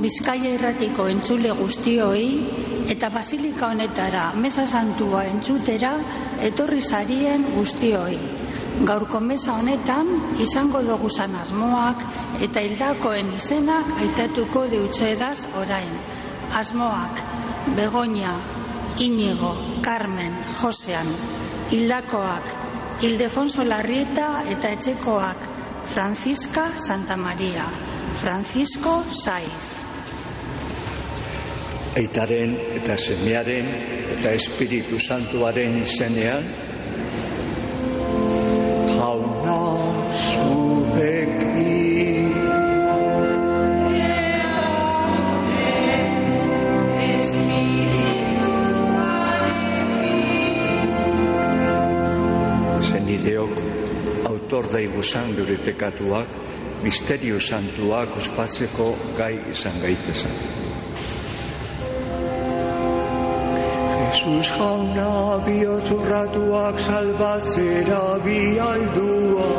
Bizkaia Irratiko entzule guztioi eta basilika honetara mesa santua entzutera etorri zarien guztioi. Gaurko mesa honetan izango doguzan asmoak eta hildakoen izenak aitatuko deutsoedaz orain. Asmoak: Begoña, Iñigo, Carmen, Josean. Hildakoak: Ildefonso Larrieta eta etxekoak Francisca Santamaria, Francisco Saiz. Aitaren eta semearen eta Espiritu Santuaren izenean, jauna zurekin. Zenideok, autor daiguzan gure pekatuak, misterio santuak ospatzeko gai izan gaitezen. Jesus jauna bihotz-urratuak salbatzera bialdua,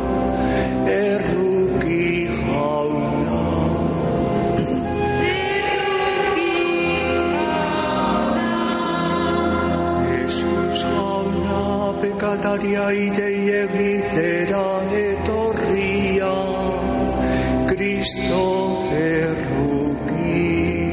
erruki jauna. Jesus jauna pekataria idei egitera etorria, Kristo erruki.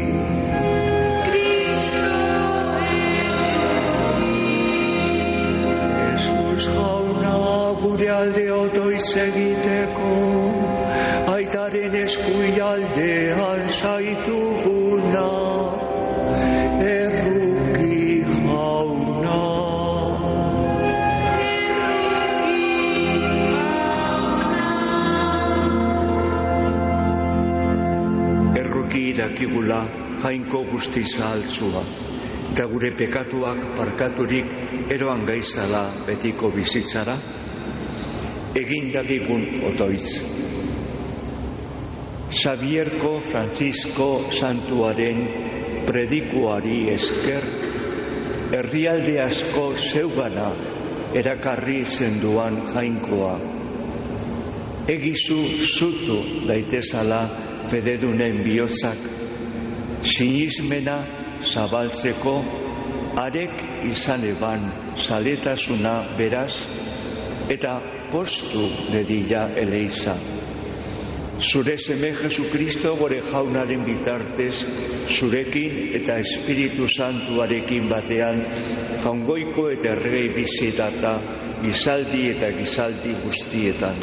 Gure alde otoiz egiteko, aitaren eskuialdean saituguna, erruki jauna. Erruki dakigula jainko guztiza altzua, eta gure pekatuak parkaturik eroan gaizala betiko bizitzara, egin dagigun otoitz. Xabierko Francisco Santuaren predikuari esker, herrialde asko zeugana erakarri zenduan jainkoa. Egizu zutu daitezala fededunen bihotzak, sinismena zabaltzeko, arek izan eban zaletasuna beraz, eta postu dedila eleiza. Zure seme Jesukristo gore jaunaren bitartez, zurekin eta Espiritu Santuarekin batean, jaungoiko eta errei bizitata, gizaldi eta gizaldi guztietan.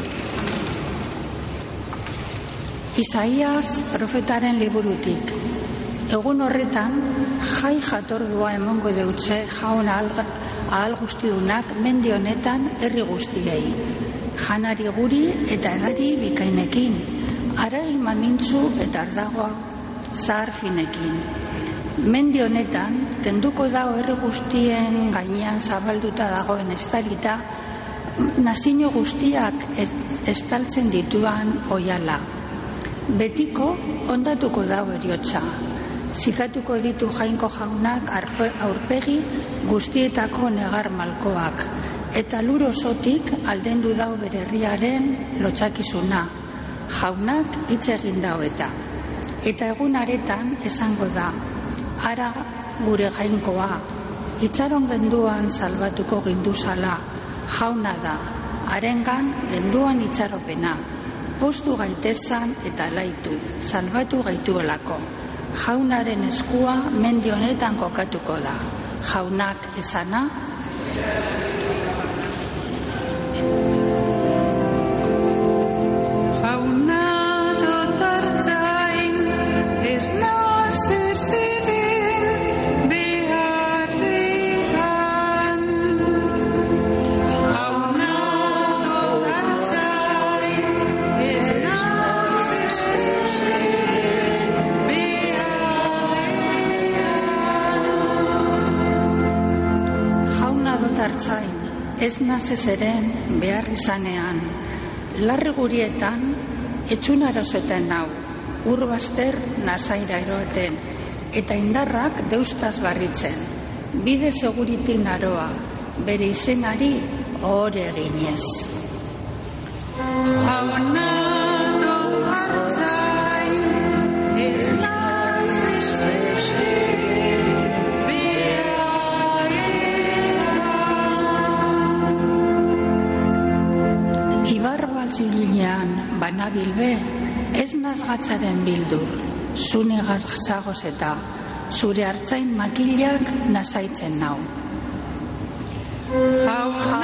Isaias profetaren liburutik. Egun horretan, jai jatordua emongo deutze jaun ahal guztidunak mendi honetan herri guztiei. Janari guri eta edari bikainekin, aragi mamintzu eta ardagoa zahar finekin. Mendi honetan, kenduko dago herri guztien gainean zabalduta dagoen estalita, nazio guztiak estaltzen dituan oiala. Betiko ondatuko dago eriotza. Zikatuko ditu jainko jaunak aurpegi guztietako negar malkoak, eta lur osotik aldendu dau bere herriaren lotsakizuna. Jaunak hitz egin dau eta egun aretan esango da, ara gure jainkoa, itxaron genduan salbatuko ginduzala, jauna da, harengan genduan itxaropena, postu gaitezan eta laitu, salbatu gaituelako. Jaunaren eskua mendi honetan kokatuko da. Jaunak esana, jauna dotartzain, ez naz eziren beharrean. Jauna dotartzain, ez naz eziren dotartzain, ez nazezeren behar izanean. Larri gurietan, etxunarozetan nau, urbaster nazaira eroeten, eta indarrak deustaz barritzen. Bide seguritik naroa, bere izenari ohore eginez. Jauna dotartzain, ez naz Banabilbe, ez nazgatzaren bildur, zune gazzagoz eta zure hartzain makilak nazaitzen nau. Jauna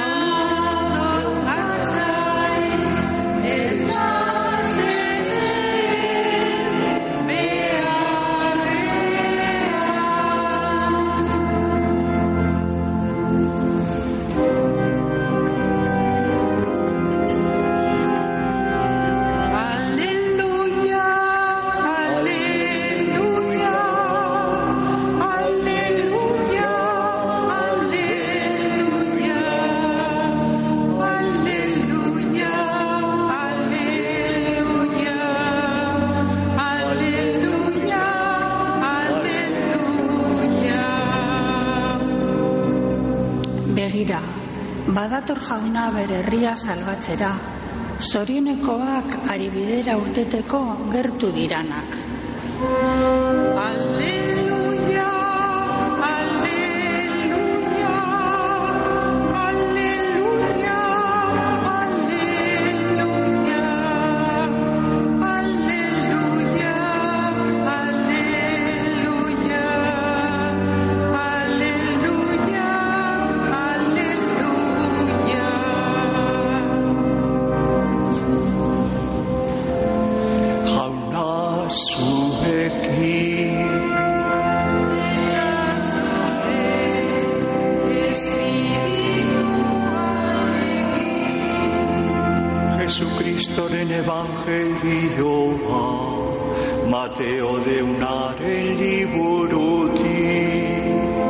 hartzain ez nazezen Badator jauna bere herria salbatzera, zorionekoak ari bidera urteteko gertu diranak. Aleluia, aleluia, aleluia, aleluia, aleluia, aleluia, aleluia, aleluia. Jauna zuekin, Jesukristoren evangelioa, Mateo deunaren liburutik.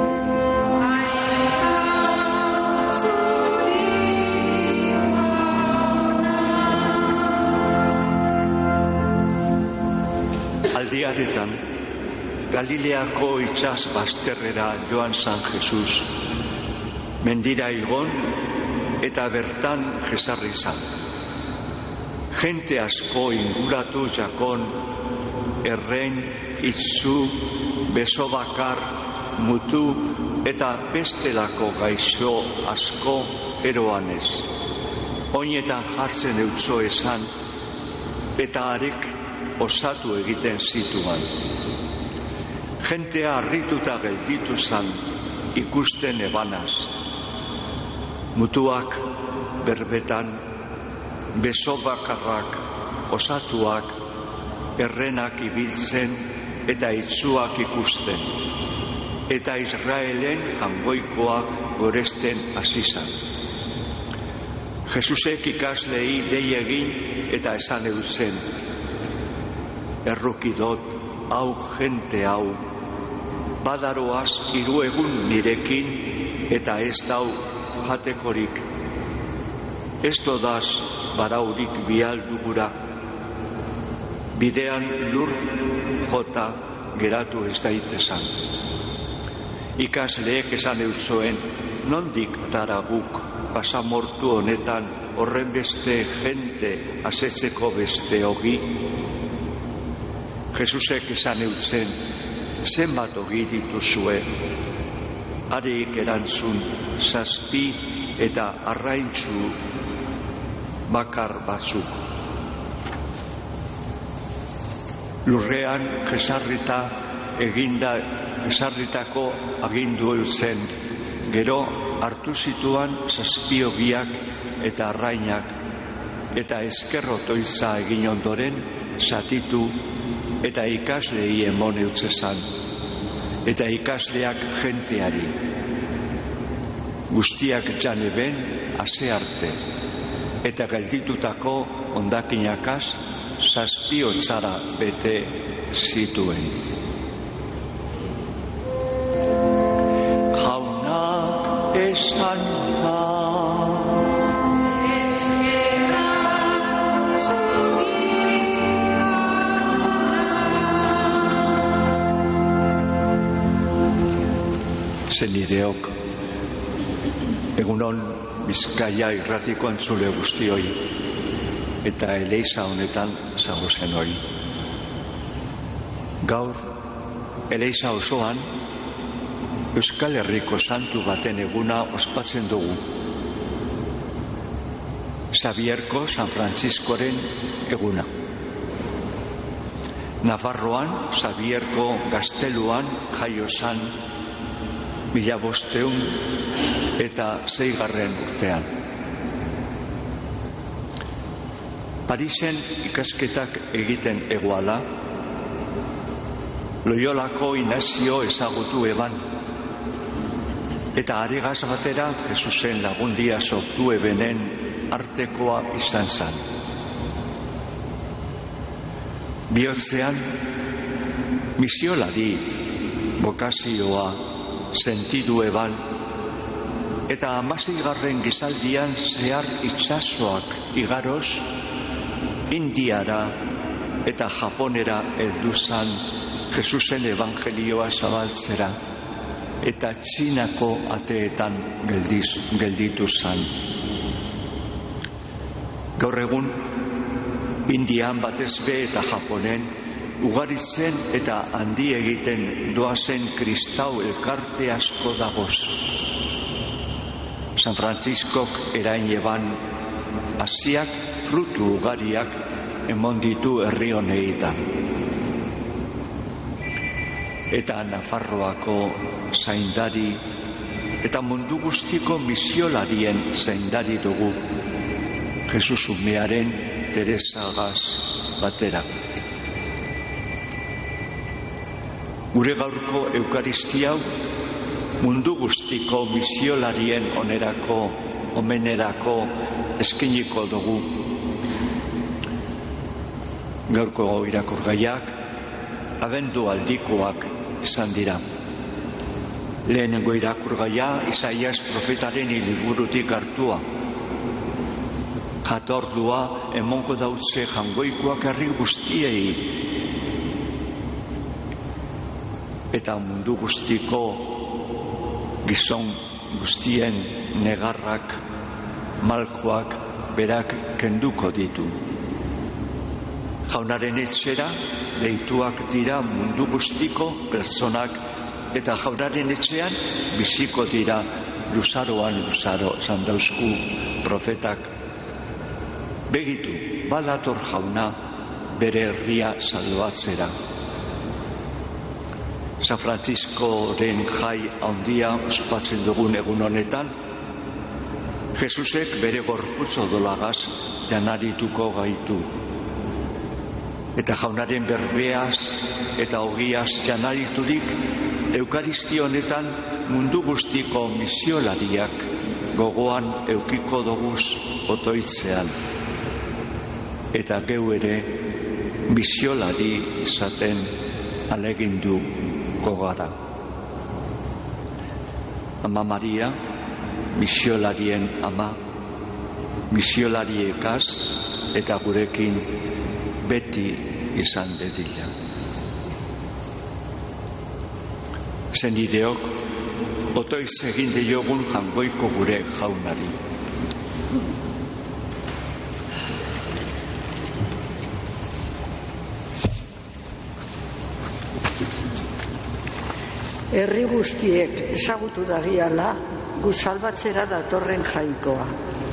Aldiaretan, Galileako itsas bazterrera joan San Jesus, mendira igon eta bertan jesarri izan. Jente asko inguratu jakon, errein, itzu, beso bakar, mutu eta bestelako gaixo asko eroanez. Oinetan jartzen eutzo esan, eta harek osatu egiten zituan. Jentea harrituta gelditu zan ikusten ebanaz. Mutuak berbetan, beso bakarrak osatuak, errenak ibiltzen eta itzuak ikusten. Eta Israelen jangoikoak goresten hasi zan. Jesusek ikaslei dei egin eta esan eutzen, errukidot hau jente hau, badaroaz 3 egun nirekin eta ez dau jatekorik. Ez dodaz baraurik bialdugura, bidean lur jota geratu ez daitezan. Ikasleek esan euzoen, nondik dara guk pasamortu honetan horren beste jente asetzeko beste ogi? Jesusek esan eutzen, zenbat ogi dituzue? Harik erantzun 7 eta arraintzu bakar batzuk. Lurrean jesarrita eginda jesarritako agindu eutzen, gero hartu zituan 7 ogiak eta arrainak, eta ezkerrotoiza egin ondoren zatitu eta ikaslei emon eutzezan, eta ikasleak jenteari. Guztiak jan eben ase arte, eta gelditutako hondakinakaz 7 otzara bete zituen. Jaunak esan da, zenideok, egunon Bizkaia irratiko entzule guztioi eta Eleiza honetan zagozen hori. Gaur, Eleiza osoan, Euskal Herriko santu baten eguna ospatzen dugu. Xabierko San Frantziskoren eguna. Nafarroan, Xabierko gazteluan jaio zan 1506 urtean. Parisen ikasketak egiten egoala, Loiolako Inazio ezagutu eban, eta aregaz batera Jesusen lagundia sortu ebenen artekoa izan zan. Bihotzean, misiolari bokazioa sentidu eban, eta 16. gizaldian zehar itsasoak igaroz, Indiara eta Japonera heldu zan Jesusen evangelioa zabaltzera, eta Txinako ateetan gelditu zan. Gaur egun, Indian batez be eta Japonen, ugaritzen eta handi egiten doazen kristau elkarte asko dagoz. San Frantziskok erain eban hasiak frutu ugariak emon ditu herri honeetan. Eta Nafarroako zaindari eta mundu guztiko misiolarien zaindari dugu, Jesus umearen Teresagaz batera. Gure gaurko eukaristia mundu guztiko misiolarien omenerako eskiniko dugu. Gaurko irakurgaiak abendu aldikoak izan dira. Lehenengo irakurgaia Isaias profetaren liburutik hartua. Jatordua emongo dautze jangoikoak herri guztiei, eta mundu guztiko gizon guztien negarrak, malkoak berak kenduko ditu. Jaunaren etxera deituak dira mundu guztiko pertsonak, eta jaunaren etxean biziko dira luzaroan luzaro zandauzku profetak. Begitu, badator jauna bere herria salbatzera. San Frantziskoren jai handia ospatzen dugun egun honetan, Jesusek bere gorputz odolagaz janarituko gaitu. Eta jaunaren berbeaz eta ogiaz janariturik, Eukaristia honetan mundu guztiko misiolariak gogoan eukiko doguz otoitzean. Eta geu ere misiolari izaten alegindu gogara. Ama Maria, misiolarien ama, misiolariekaz eta gurekin beti izan dedila. Zenideok, otoiz egin diogun jangoiko gure jaunari. Herri guztiek ezagutu dagiala, gu salbatzera datorren jainkoa.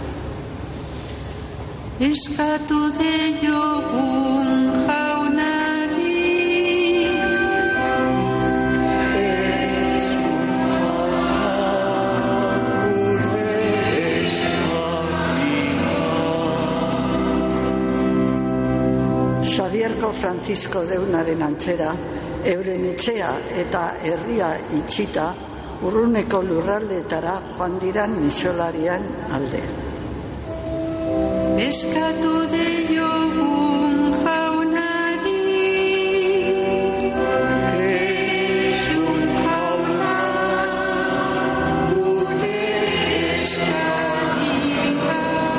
Eskatu diogun jaunari, Xabierko Frantzisko deunaren antzera, euren etxea eta herria itxita, urruneko lurraldeetara joan diran misolarian alde. eskatu diogun jaunari, Jesun jauna, gure eskadika.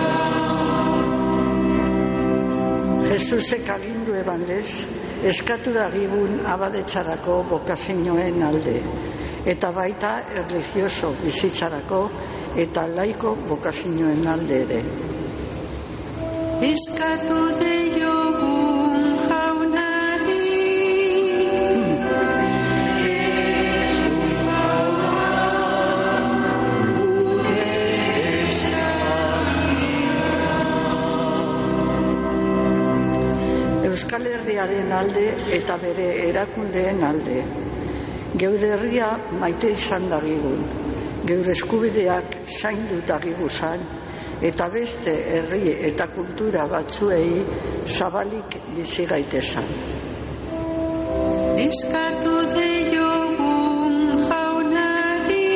Jesusek agindu ebanez, eskatu dagigun abadetxarako bokazioen alde, eta baita erlijioso bizitzarako eta laiko bokazioen alde ere. Eskatu diogun jaunari, Jesun jauna, gure eskadika. herriaren alde eta bere erakundeen alde. Geure herria maite izan dagigun, geure eskubideak zaindu dagiguzan, eta beste herri eta kultura batzuei zabalik bizi gaitezan. Eskatu diogun jaunari,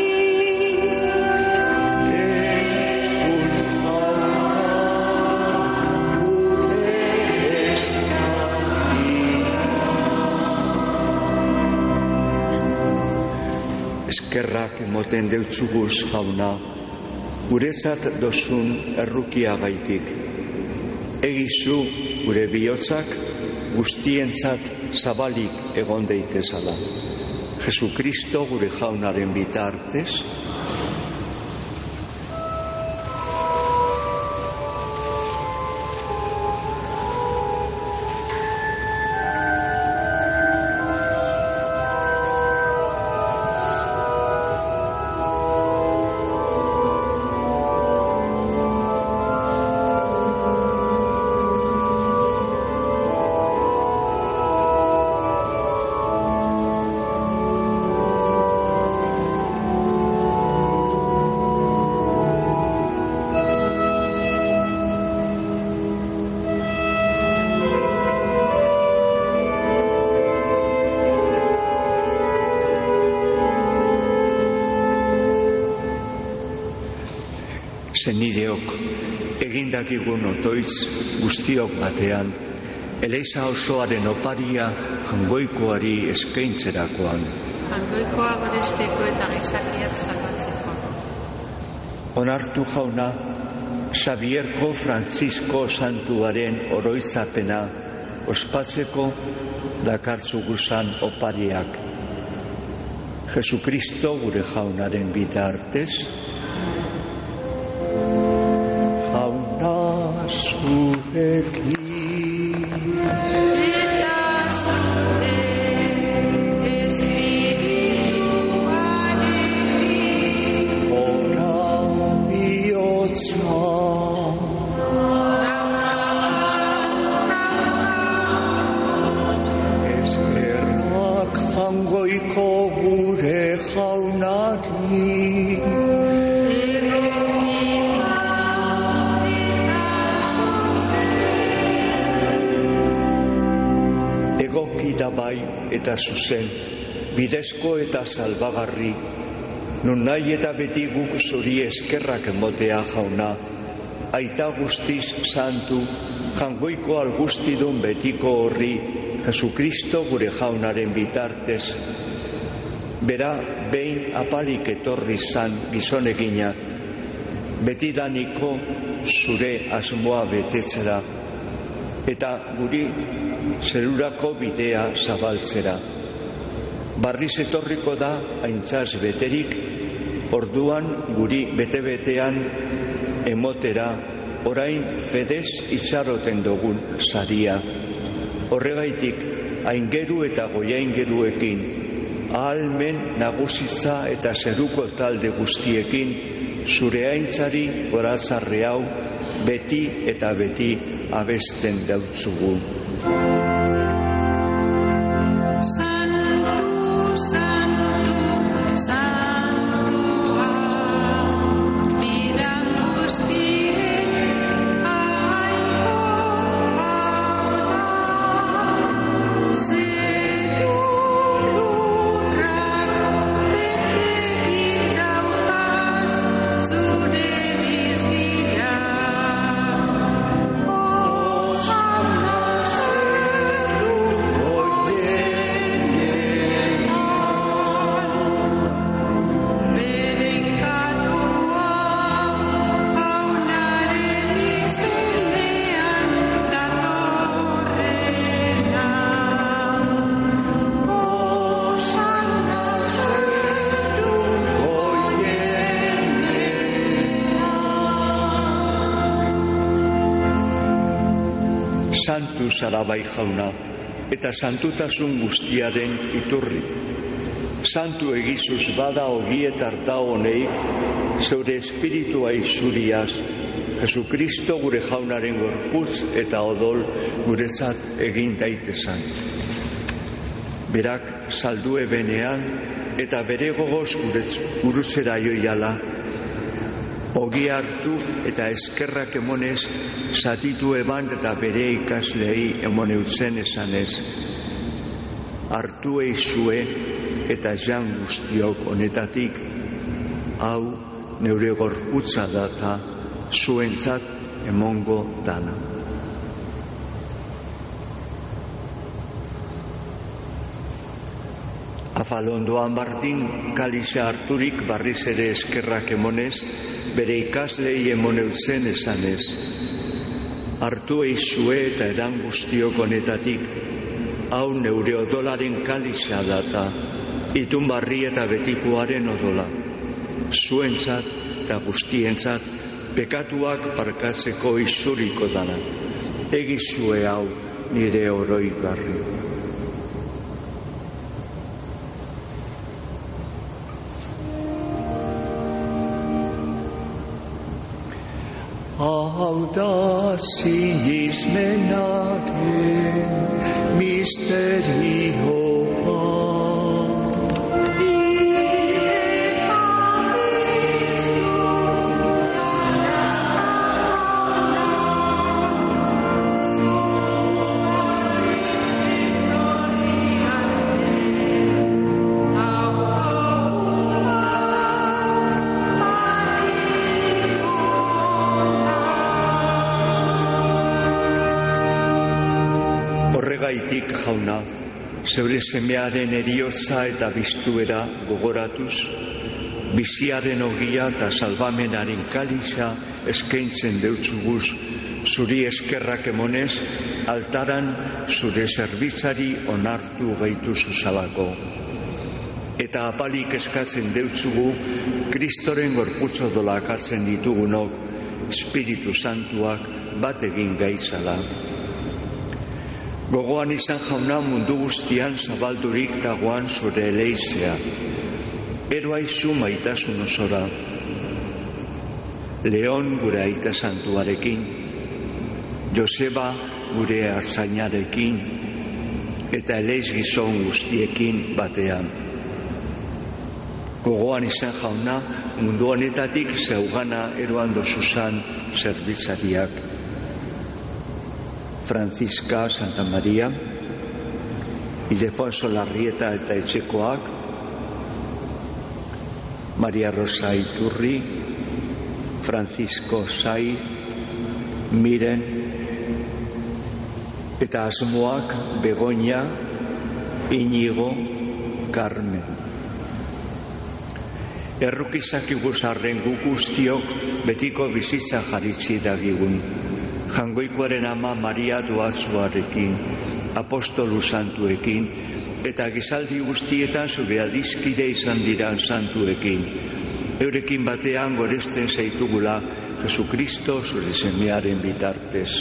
eskerrak emoten deutzuguz jauna, guretzat dozun errukiagaitik. Egizu gure bihotzak guztientzat zabalik egon daitezala. Jesukristo gure jaunaren bitartez, zenideok, egindakigun otoitz guztiok batean, Eliza osoaren oparia jangoikoari eskaintzerakoan. jangoikoa goresteko eta gizakiak salbatzeko. Onartu jauna, Xabierko Frantzisko santuaren oroitzapena ospatzeko dakartzuguzan opariak. Jesukristo gure jaunaren bitartez, zurekin Eta zure espirituarekin ora bihotza eskerrak jangoiko gure jaunari da bai eta zuzen, bidezko eta salbagarri, nun nahi eta beti guk zuri eskerrak emotea jauna, aita guztiz santu, jangoiko algustidun betiko horri, Jesukristo gure jaunaren bitartez, bera behin apalik etorri zan gizonegina, betidaniko zure asmoa betetzera, eta guri zerurako bidea zabaltzera. Barriz etorriko da aintzaz beterik, orduan guri bete-betean emotera, orain fedez itxaroten dugun saria. Horregaitik, aingeru eta goiaingeruekin, ahalmen nagusitza eta zeruko talde guztiekin, zure aintzari gorazarre hau beti eta beti abesten dautzugu. Santu, santu, santua, dira guztien aiko jauna, zerurrak bete iraukaz zure bizia. Santu zara bai jauna, eta santutasun guztiaren iturri. Santu egizuz bada ogietar da honei, zeure espiritua izuriaz, Jesukristo gure jaunaren gorputz eta odol guretzat egin daitezan. Berak saldu ebenean eta bere gogoz gurutzera joiala, ogia hartu eta eskerrak emonez zatitu eban eta bere ikaslei emon eutzen esanez. Hartu eizue eta jan guztiok honetatik, hau neure gorputza data zuentzat emongo dana. Afalondoan Martin kalixa harturik barriz ere eskerrak emonez, bere ikaslei emon eutzen esanez. Hartu eizue eta eran guztiok honetatik, hau neure odolaren kalixa data, itun barri eta betikoaren odola. Zuentzat eta guztientzat pekatuak parkatzeko izuriko dana. Egizue hau nire oroigarri. Hau da sinismenaren misterioa. Horregaitik, jauna, zeure semearen erioza eta biztuera gogoratuz, biziaren ogia eta salvamenaren kalixa eskaintzen deutzuguz, zuri eskerrak emonez, altaran zure zerbitzari onartu gaituzu zalako. Eta apalik eskatzen deutzugu, Kristoren gorputzo dolak hartzen ditugunok, Espiritu Santuak bat egin gaitzala. Gogoan izan, jauna, mundu guztian zabaldurik dagoan zure eleizea. Eroa izu maitasun osora. Leon gure aita santuarekin, Joseba gure artzainarekin, eta eleiz gizon guztiekin batean. Gogoan izan, jauna, mundu honetatik zeugana eroan dozuzan zerbitzariak. Franziska Santa Maria, Ildefonso Larrieta eta etxekoak, Maria Rosa Iturri, Francisco Saiz, Miren, eta asmoak Begoña, Iñigo, Carmen. Errukizakiguz arren gu guztiok betiko bizitza jaritzi dagigun. Jangoikoaren ama Maria Doazuarekin, apostolu santuekin, eta gizaldi guztietan zure adiskide izan diran santuekin. Eurekin batean goresten zaitugula Jesukristo zure semearen bitartez.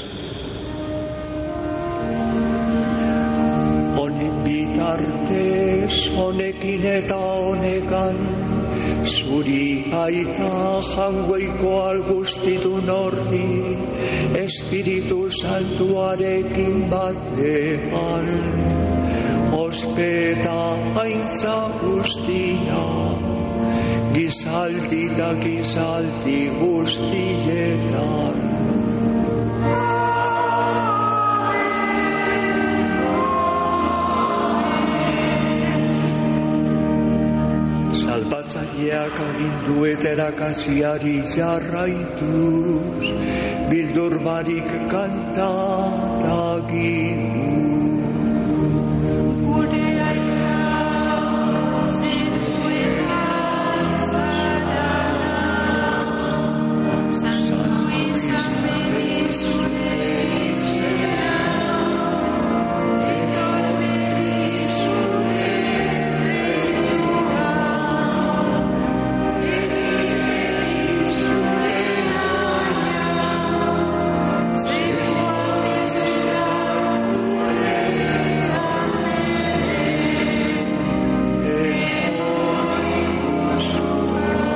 Honen bitartez, honekin eta honekan, zuri aita jangoiko algustidun horri, Espiritu Santuarekin batean, ospeta aintza guztia, gizaldi eta gizaldi guztietan. Salbatzaileak agindu eta erakasiari jarraituz, bildur barik kanta dagigu. Gure aita zituetan zarana, santu izan zure izena, etor beri zure reina, egiberi zure naia, zegoa bizera gure amene,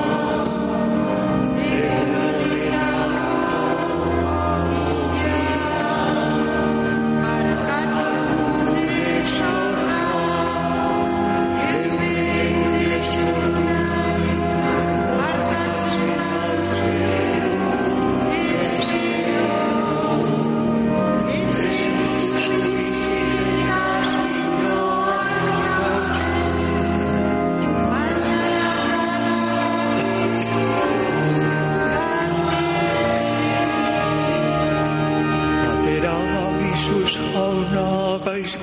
Atera Jesus jauna gaiz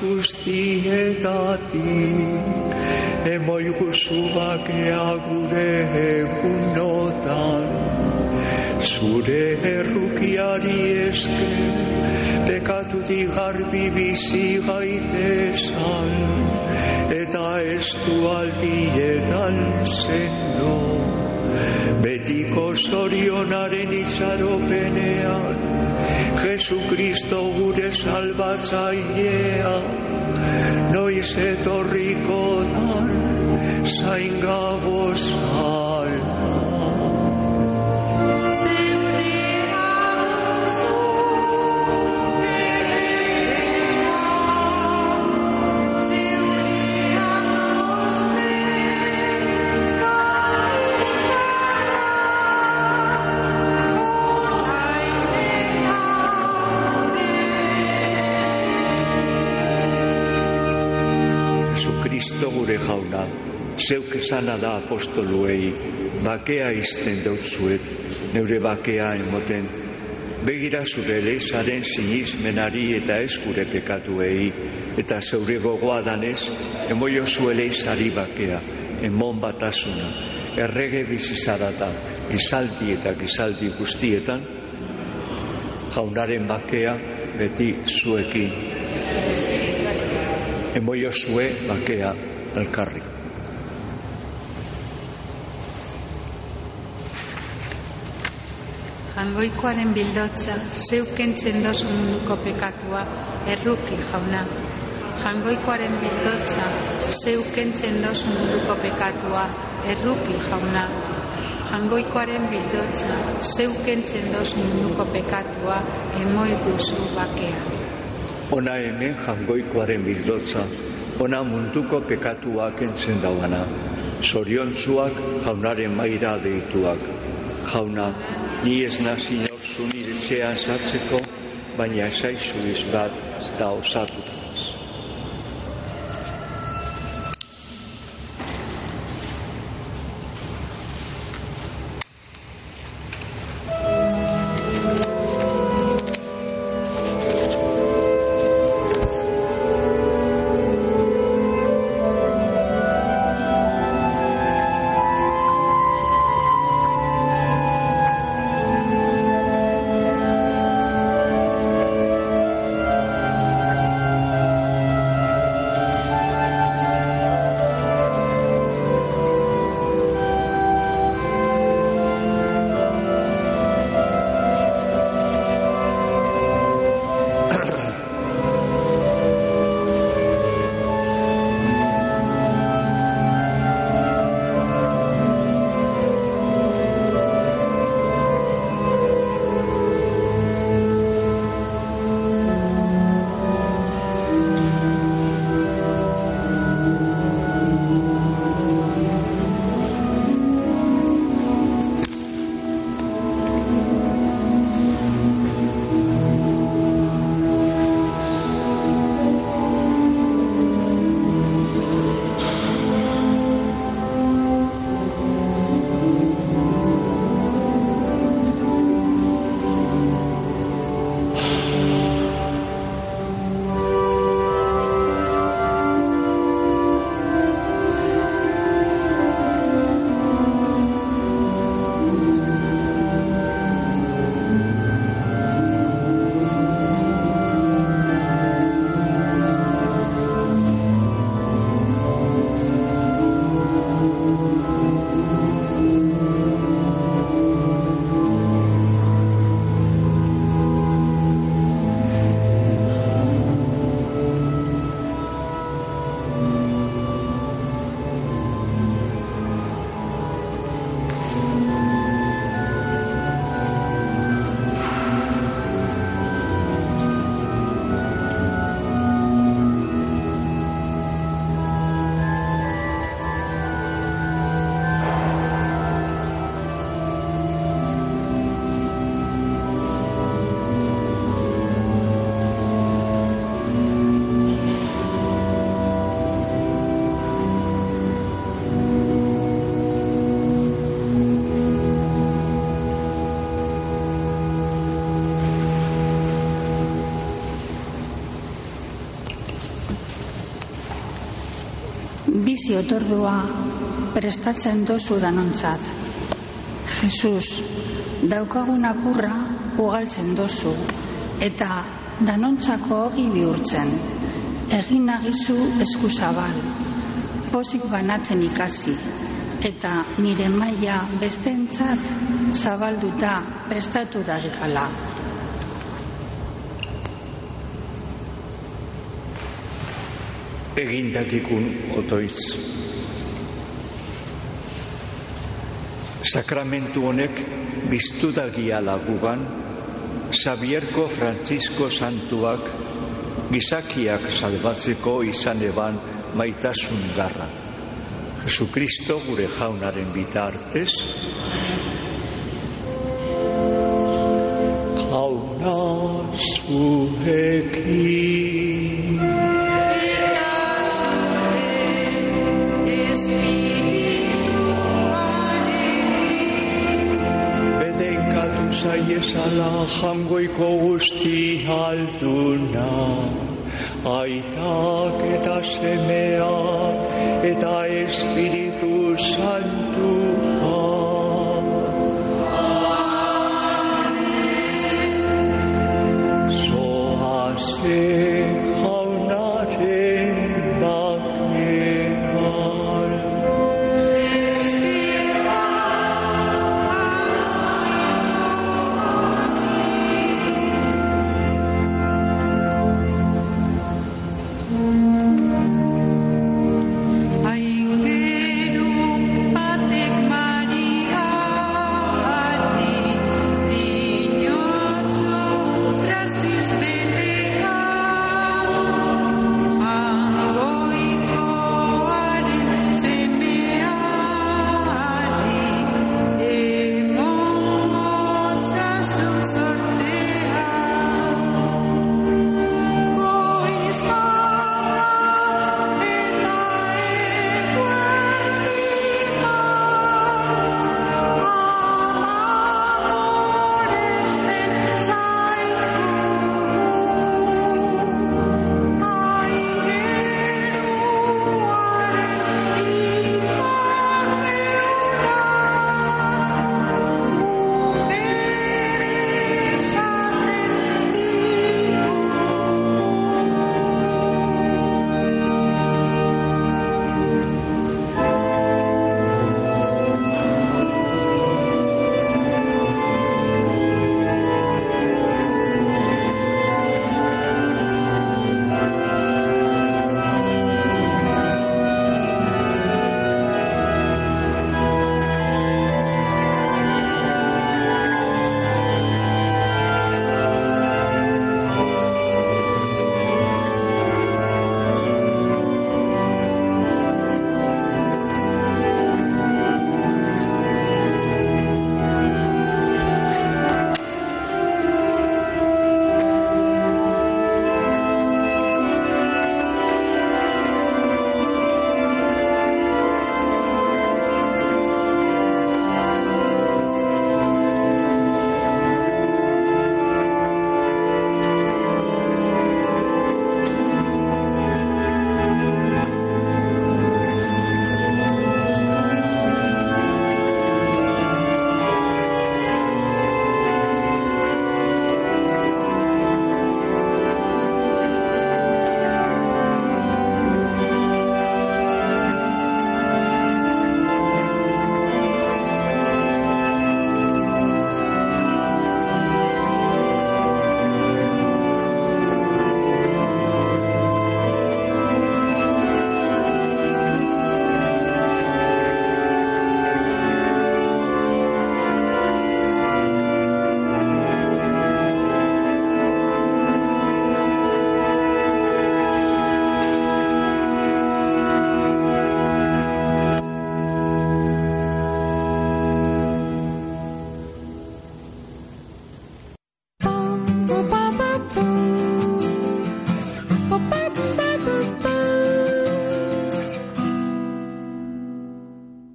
guztietatik, emoiguzu bakea gure egunotan. Zure errukiari esker, pekatutik garbi bizi gaitezan, eta estu aldietan sendo, betiko zorionaren itxaropenean, Jesukristo gure salbatzailea, noiz etorriko dan, zain gaboz alma. Kristo gure jauna, zeuk esana da apostoluei, bakea izten dautzuet, neure bakea emoten. Begira zure leizaren sinizmenari eta ez gure pekatuei, eta zeure gogoa danez, emoio zue leizari bakea, emon batasuna, errege bizizarata, gizaldi eta gizaldi guztietan, jaunaren bakea beti zuekin. Emoio zue bakea elkarri. Jangoikoaren bildotza, zeuk kentzen dozu munduko pekatua, erruki jauna. Jangoikoaren bildotza, zeuk kentzen dozu munduko pekatua, erruki jauna. Jangoikoaren bildotza, zeuk kentzen dozu munduko pekatua, emoiguzu bakea. Ona hemen jangoikoaren bildotza, ona munduko pekatua kentzen dauana. Zoriontzuak jaunaren maira deituak. Jauna, ni ez nazi norzu nire etxean sartzeko, baina esaizu izbat da osatuta. bizi otordua prestatzen dozu danontzat. Jesus, daukagun apurra ugaltzen dozu, eta danontzako ogi bihurtzen. Egin nagizu eskuzabal, pozik banatzen ikasi, eta nire maila besteentzat zabalduta prestatu dagikala. Egindakikun otoitz. Sakramentu honek biztu dagiala gugan, Xabierko Frantzisko santuak gizakiak salbatzeko izan eban maitasun garra. Jesukristo gure jaunaren bitartez. Jauna zurekin. Zaiezala jangoiko guzti alduna, aitak eta semeak eta Espiritu Santu